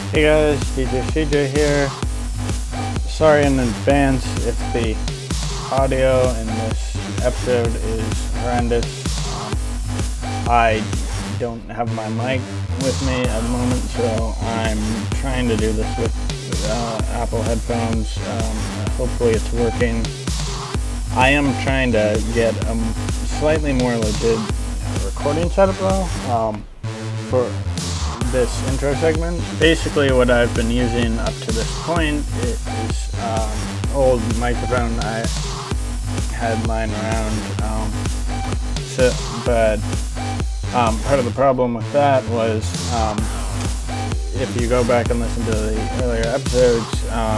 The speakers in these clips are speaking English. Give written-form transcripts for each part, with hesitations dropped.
Hey guys, DJ CJ here. Sorry in advance if the audio in this episode is horrendous. I don't have my mic with me at the moment, so I'm trying to do this with Apple headphones. Hopefully it's working. I am trying to get a slightly more legit recording setup though for this intro segment. Basically what I've been using up to this point is old microphone I had lying around. But part of the problem with that was if you go back and listen to the earlier episodes,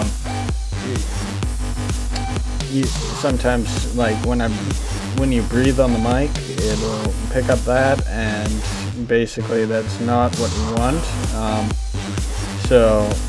you sometimes, like when you breathe on the mic, it'll pick up that, and basically that's not what we want. So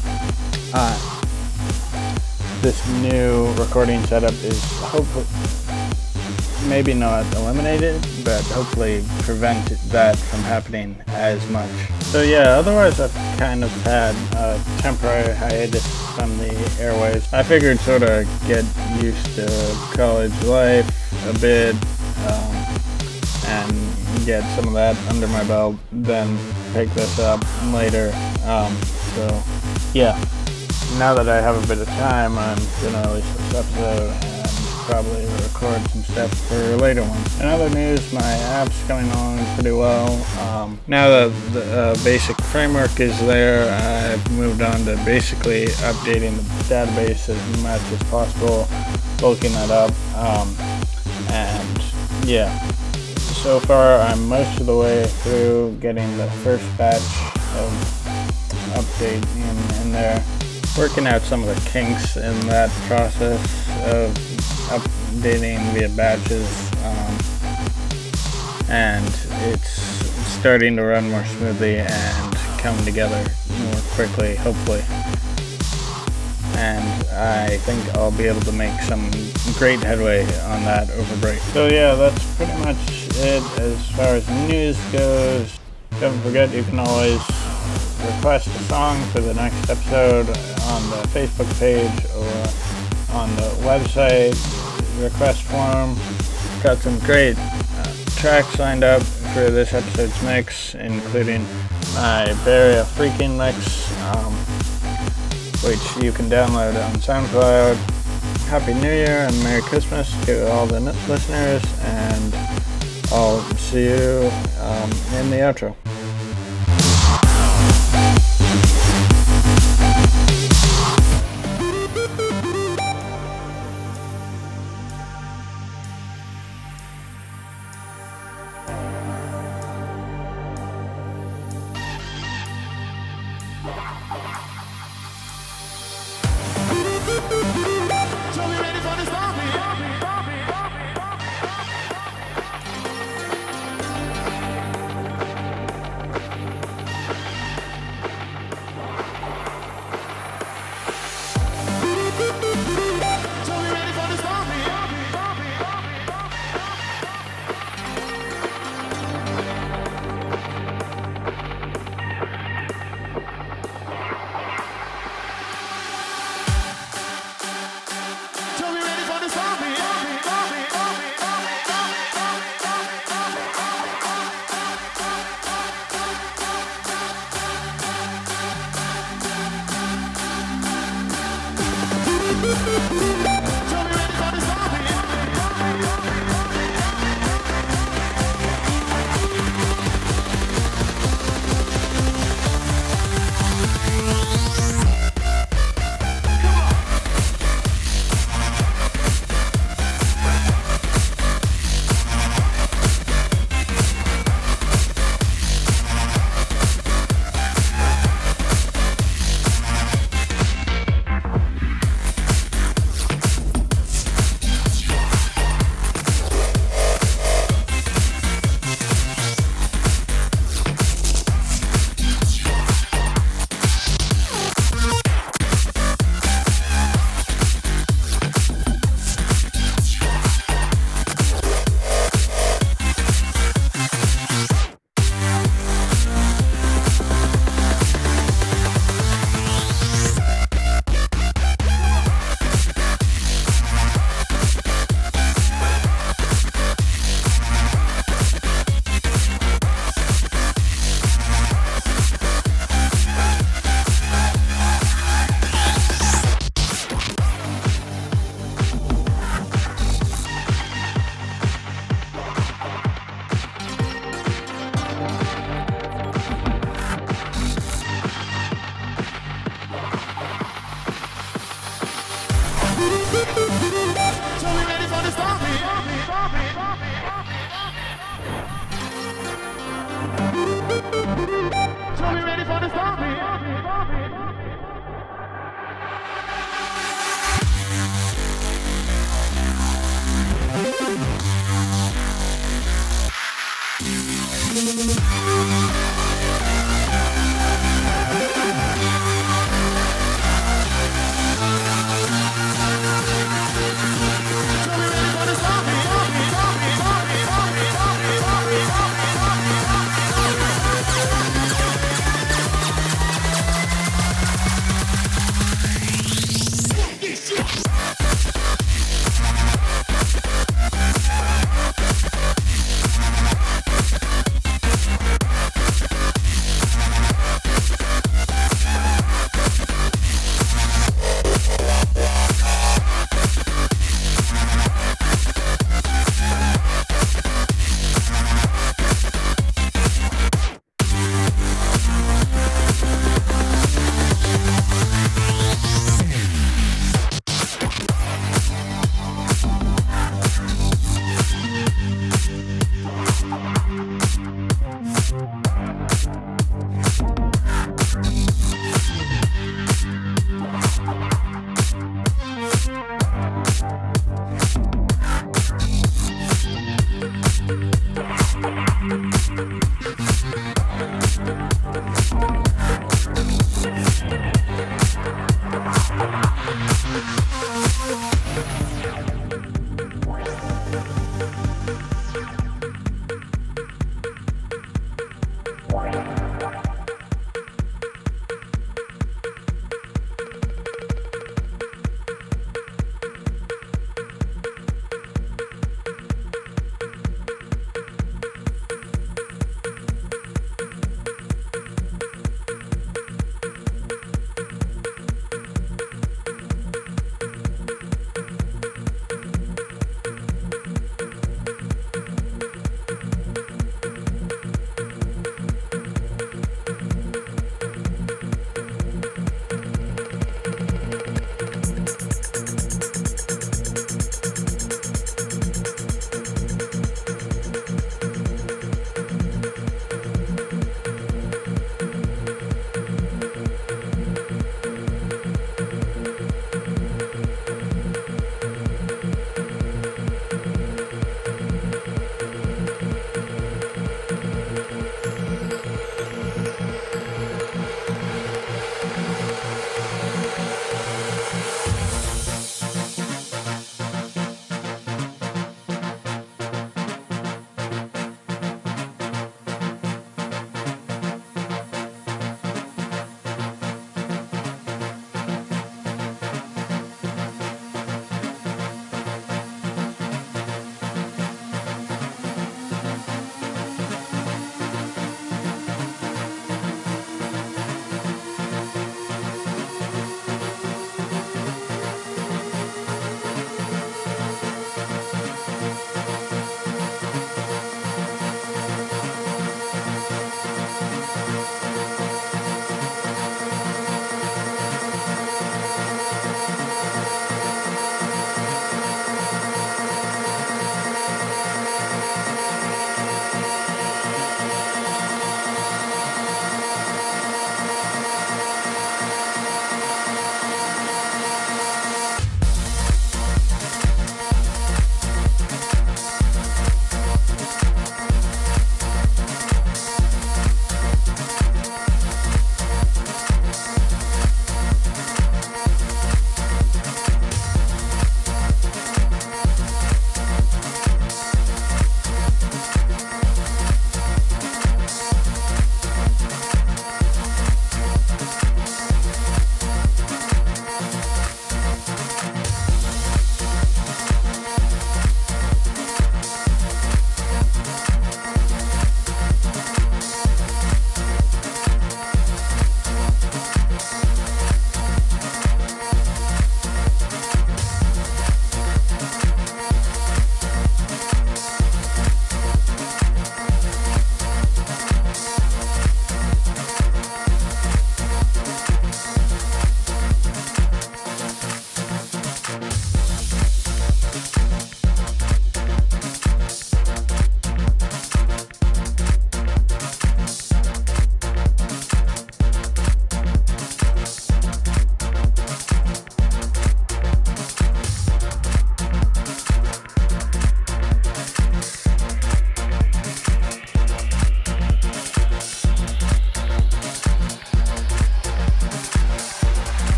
this new recording setup is hopefully maybe not eliminated, but hopefully prevent that from happening as much. So yeah, otherwise I've kind of had a temporary hiatus from the airwaves. I figured sort of get used to college life a bit, and get some of that under my belt, then pick this up later. So yeah, now that I have a bit of time, I'm gonna release this episode and probably record some stuff for a later one. In other news, my app's coming along pretty well. Now that the basic framework is there, I've moved on to basically updating the database as much as possible, bulking that up, and yeah. So far, I'm most of the way through getting the first batch of update in there. Working out some of the kinks in that process of updating via batches, and it's starting to run more smoothly and come together more quickly, hopefully. And I think I'll be able to make some great headway on that over break. So yeah, that's pretty much it as far as news goes. Don't forget, you can always request a song for the next episode on the Facebook page or on the website request form. Got some great tracks lined up for this episode's mix, including my Bury a Freaking mix, which you can download on SoundCloud. Happy New Year and Merry Christmas to all the listeners, and I'll see you in the outro.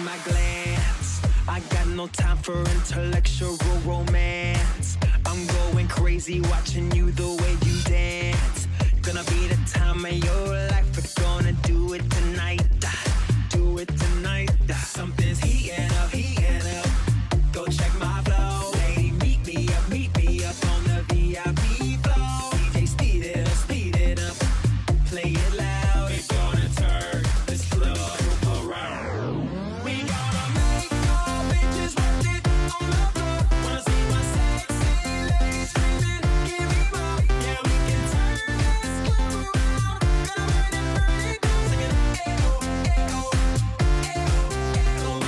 my glance. I got no time for intellectual romance. I'm going crazy watching you the way you dance. Gonna be the time of your life. We're gonna do it tonight. Do it tonight. Something's heating up, heating up. Go check my flow. Lady, meet me up on the VIP floor. DJ, speed it up. Play it loud. We're gonna turn this club around. We gonna make all bitches work it on the floor. Wanna see my sexy ladies screaming, give me more. Yeah, we can turn this club around. Gonna burn it down, singing, ayo, ayo, ayo, ayo.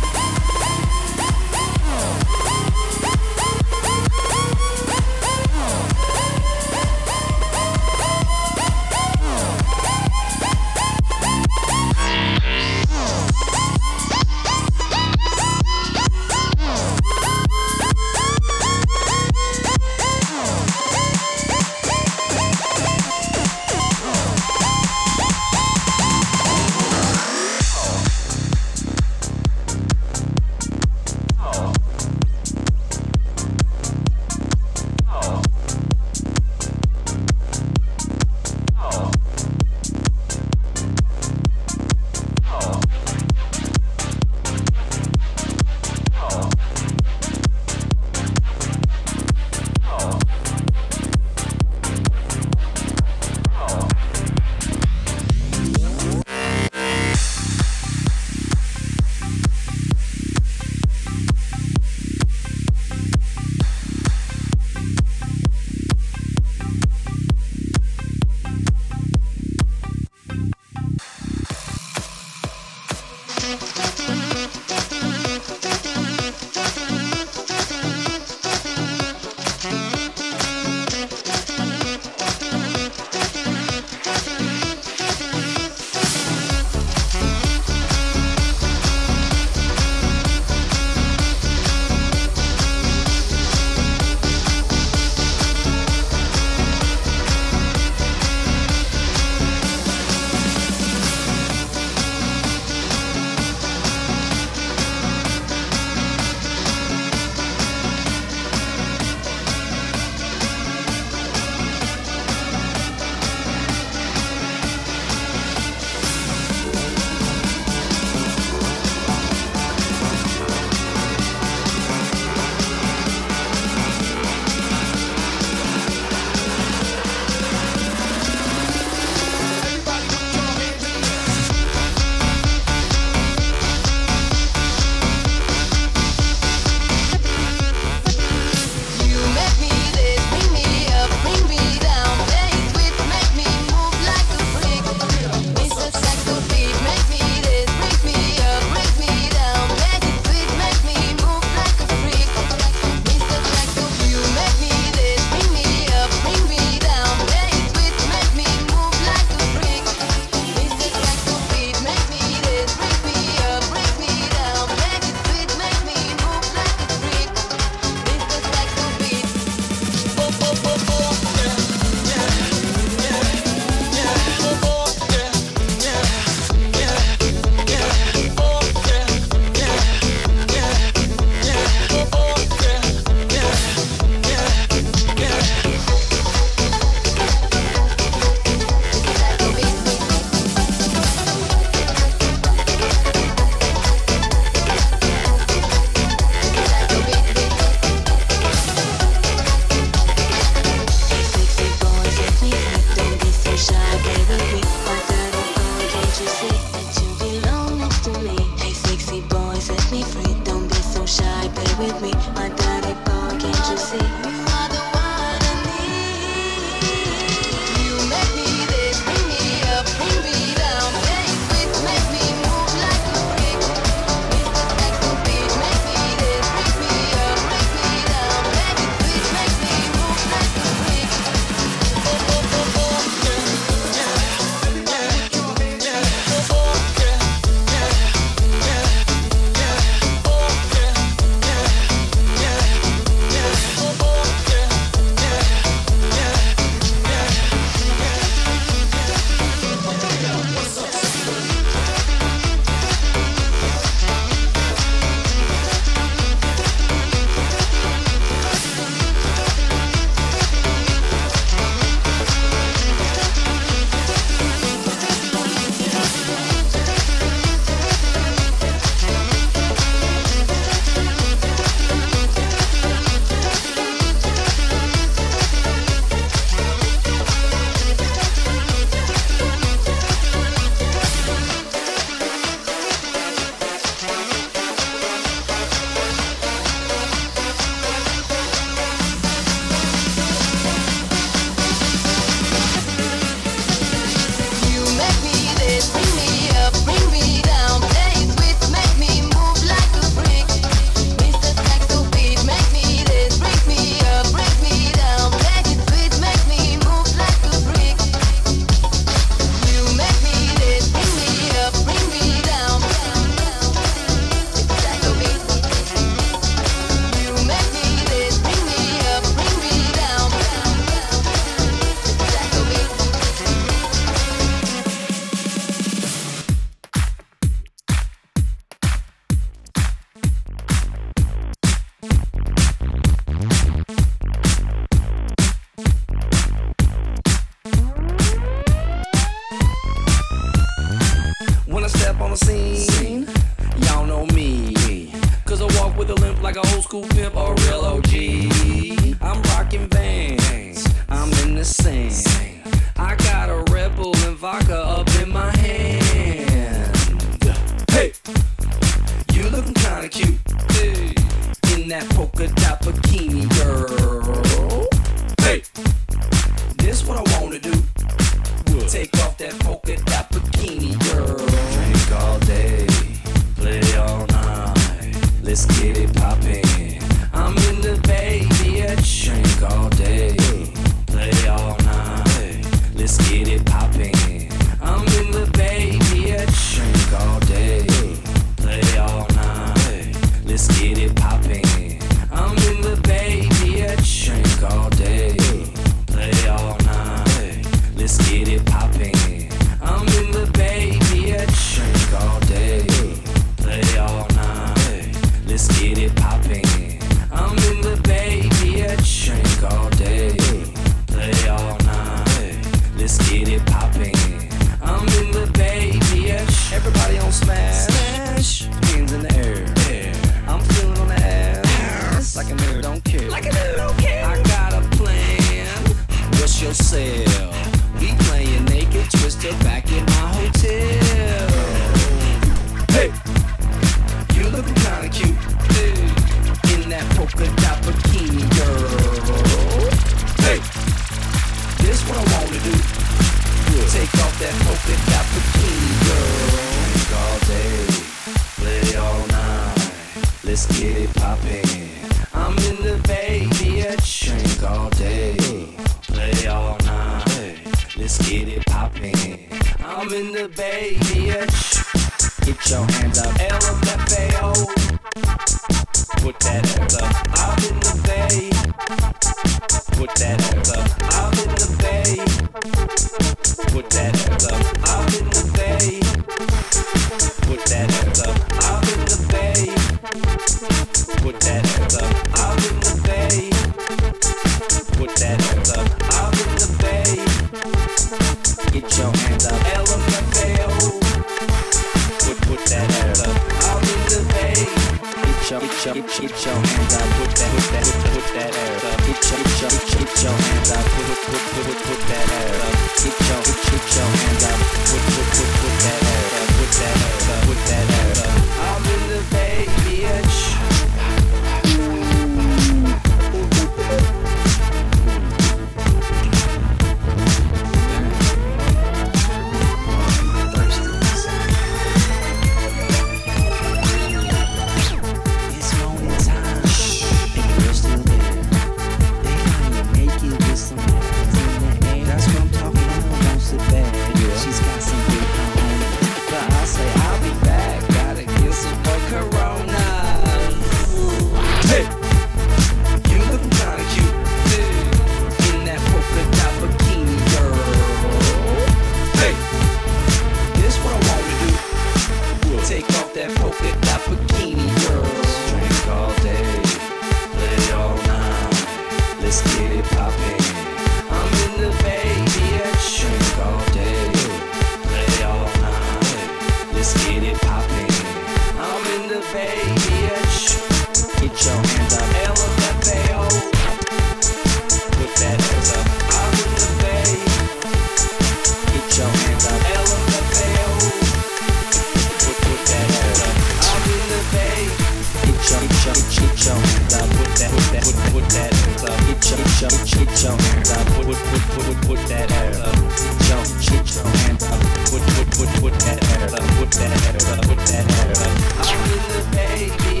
put your hands up, put that ass up, put your hands up, put that ass up, put that ass up, put that ass up. I'm with the baby,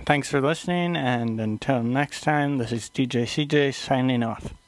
Thanks for listening, and until next time, this is DJ CJ signing off.